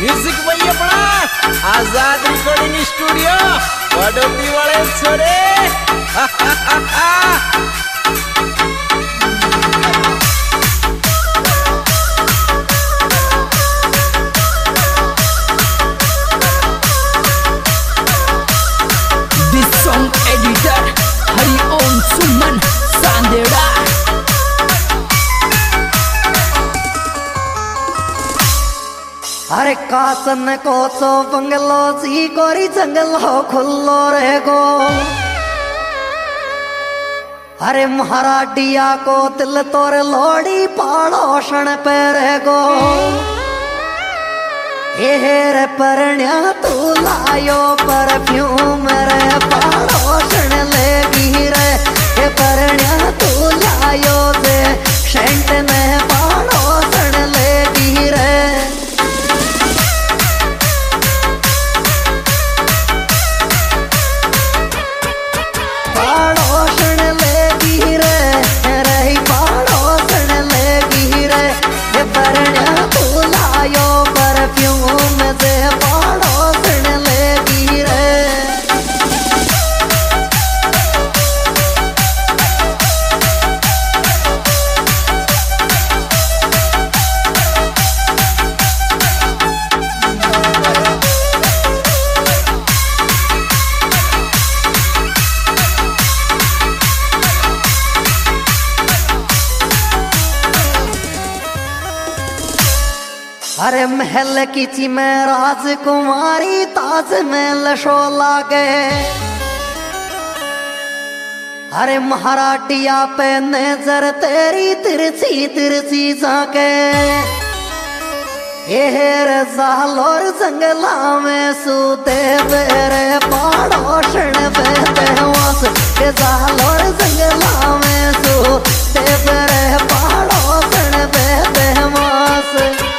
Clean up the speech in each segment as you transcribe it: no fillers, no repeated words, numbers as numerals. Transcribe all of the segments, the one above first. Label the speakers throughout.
Speaker 1: Music भाई अपना आजाद recording studio Vadodari वाले छोरे
Speaker 2: this song editor Hariom Suman Sandera.
Speaker 3: अरे कासन को तो बंगलो सी कोरी जंगलो खुल्लो रे गो। अरे महाराडिया को दिल तोर लोड़ी पाड़ोशन पे रे गो। रे परण्या तू लायो परफ्यूम रे पाड़ोशन लेगी रे। ये परण्या तू लायो दे सेंट ने पाड़ोशन लेगी रे। अरे महल की ची में राजकुमारी ताज में शो लागे। अरे महाराटिया पे नजर तेरी तिरछी तिरछी जाके। रे जालोर जंगला में सूते बेरे पाड़ोशन बेते वास। ये जालोर जंगला में सूते बेरे पाड़ोशन बेते वास।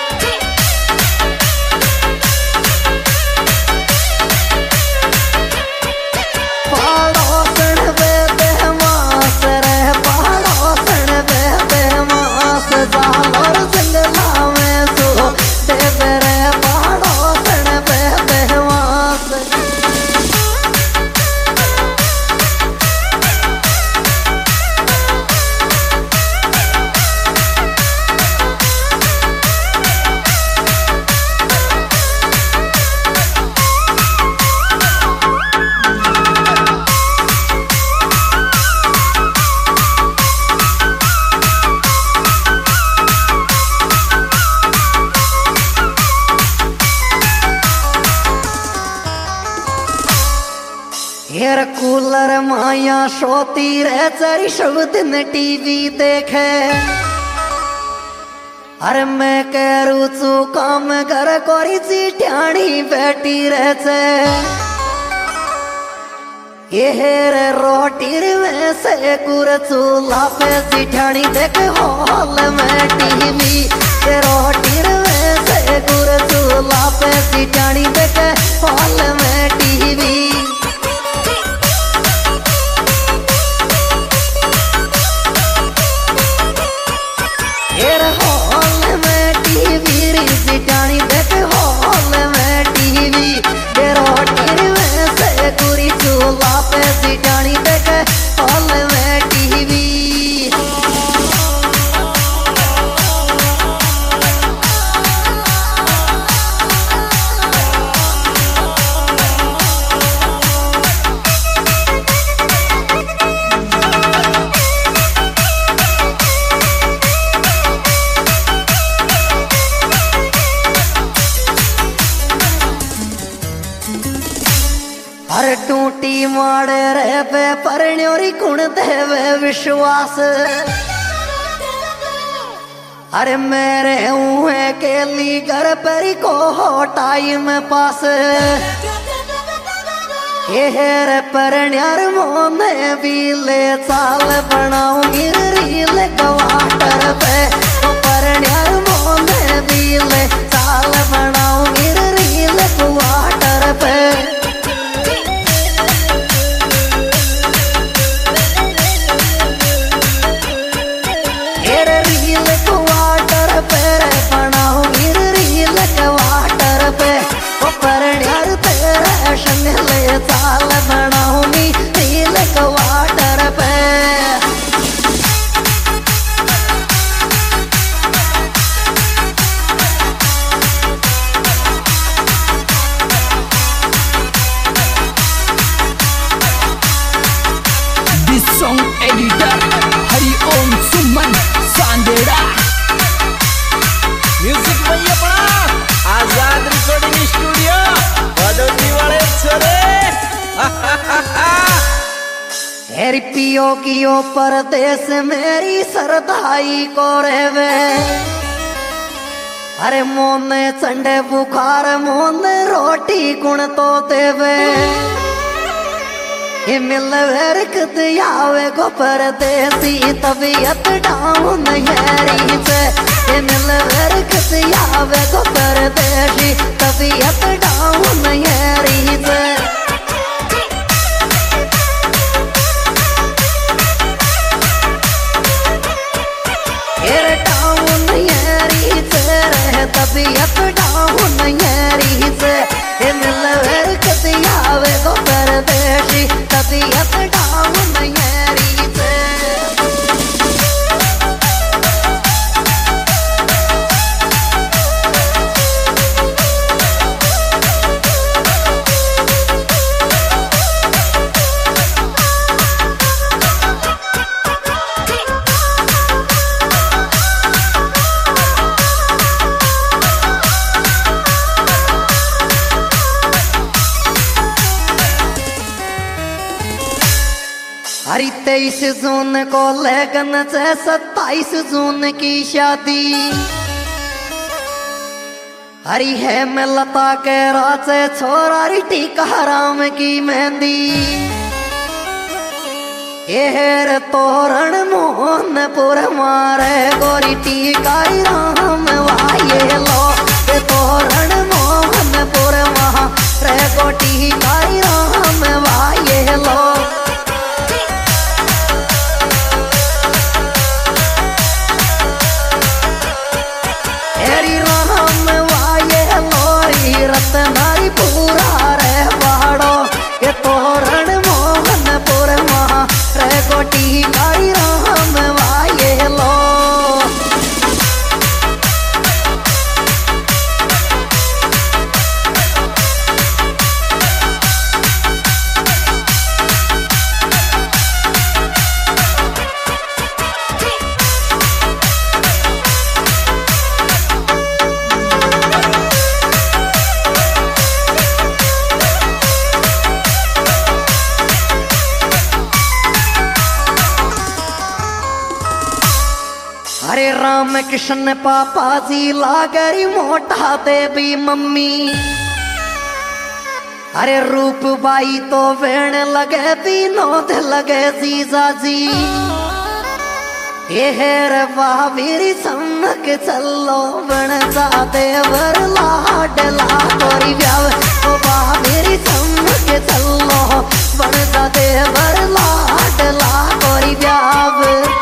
Speaker 3: कूलर माया सोती रे चरी सब दिन टीवी देखे। अरे मैं करू चू काम घर कोरी चिट्याणी बैठी रह से। रे रोटी में से कुर चूल्हा पे चिट्याणी देख हॉल में टीवी। रोटी में से कुर चूल्हा पे चिट्याणी देख हॉल में टीवी। हॉल में टीवी रिसिटानी देख हॉल में टीवी। रोटी में से कुरी चूल्हा पे सिटानी देख हॉल में टीवी। अरे टूटी माड़े रे पे परण्योरी कुण देवे विश्वास। अरे मेरे हुए केली घर पर को हो टाइम पास। रे परण्यार मोने भी ले चाल बनाऊंगी रील क्वार्टर पे। परण्यार मोने भी ले चाल बनाऊंगी रील क्वार्टर पे। रील क्वार्टर पे बनाऊंगी रील क्वार्टर पे।
Speaker 1: भाई अपना आजाद रिकॉर्डिंग स्टूडियो बड़ौती वाले छोरे
Speaker 3: हेरी पियो कियो परदेश मेरी सरदाई को रेवे अरे मोने चंडे बुखार मोने रोटी गुण तो देवे ये मिल वेरकत यावे को परदेसी तबीयत डाउन हेरी से ये मिल वेरकत यावे को परदेसी तबीयत डाउन हेरी से तबीयत डाउन यारी से मिल वेरकत यावे गो परदेसी तबीयत डाउन यारी से हरी 23 जून को लगन से 27 जून की शादी हरी है मैं लता के राजे छोरा टीका राम की मेहंदी ये तोरण मोहनपुर मारे गोरी टीका राम वाये लो ये तोरण मोहनपुर वहाँ रे गो टीका राम वाये लो रतनारी पूरा रे बाड़ो ये तोरण मोहनपुर महा रे गोटी काई राम वाये लो अरे राम कृष्ण पापा जी लागरी मोटा देवी मम्मी अरे रूप बाई तो वेण लगे विनोद लगे जीजा जी ये रे बाबीरी समक चलो बन जाते वर लाडला तोरी व्याव ओ बाबीरी समक चलो बन जाते वर लाडला तोरी व्याव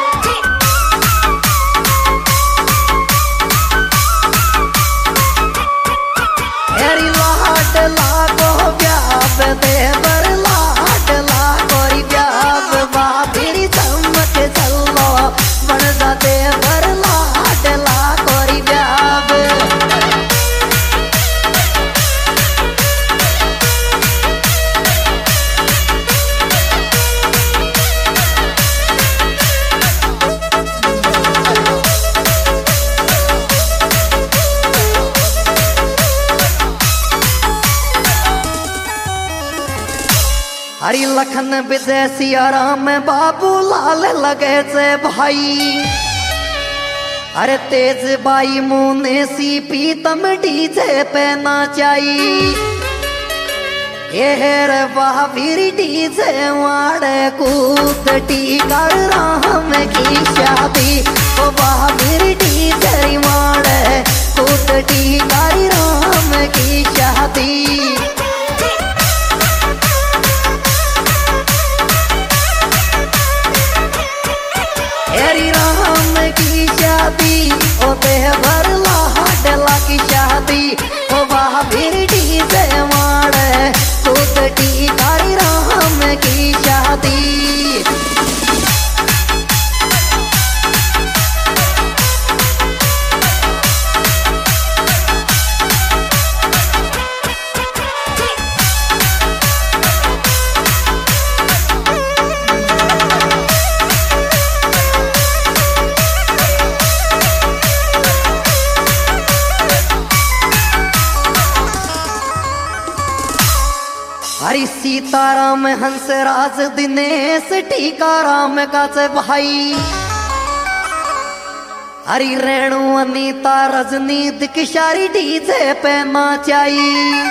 Speaker 3: देवर लाडला कोरी व्याव बाबीरी चमक चलो बन जा देवर लाडला कोरी व्याव हरी लखन विदेशी आराम बाबू लाल लगे से भाई अरे तेज बाई मुने सी पीतम डीजे पे नाचाई ये रे बाबीरी डीजे वाड़े कूद टीका राम की शादी ओ बाबीरी डीजे वाड़े कूद टीका राम की शादी हरी राम की शादी ओ देवर लाडला की शादी ओ बाबीरी डीजे वाड़े कूद टीका राम की शादी हरि सीताराम हंसराज दिनेश टीकाराम का से भाई हरि रेणु अनीता रजनी दिकशारी डीजे पे नाचाई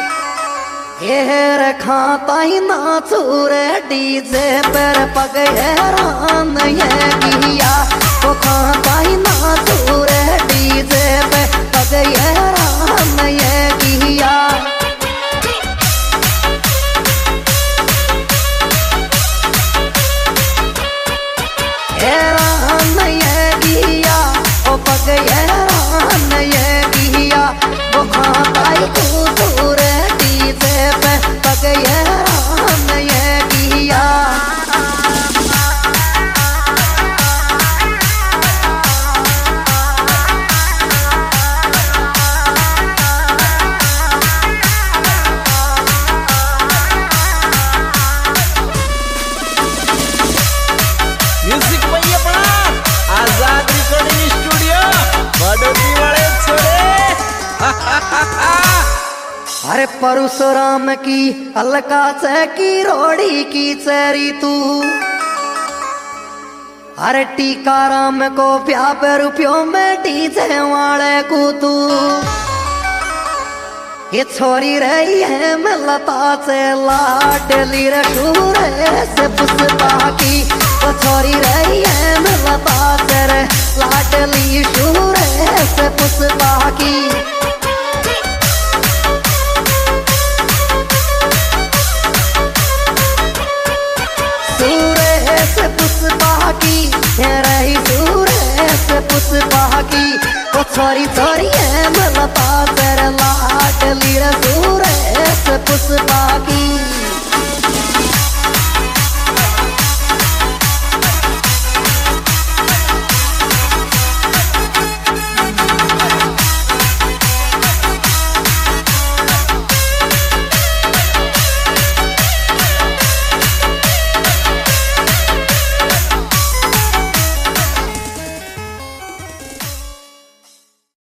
Speaker 3: हेर खाता ही नाचूरे डीजे पर पग हैरान ये किया वो खाता ही नाचूरे डीजे पे पग हैरान ये किया हैरान ये किया वो पग हैरान ये किया वो खाता ही नाचूरे डीजे पे पग हैरान ये किया
Speaker 1: म्युझिक बाई अपना आजाद रेकॉर्डिंग स्टुडिओ वडोदरी वाले छोरे
Speaker 3: अरे परशुराम की अलका से की रोड़ी की चेरी तू अरे टीकाराम को 50 रुपयों में डीजे वाले को तू ये छोरी रही है मिलता से लाडली रशूरे से पुष्पा की वो छोरी रही है मिलता से लाडली शूरे से पुष्पा की से पुष्पा की रही सूरे से पुष्पा की वो छोरी छोरी है मिलता तेरे लाडली रे सूरे से पुष्पा की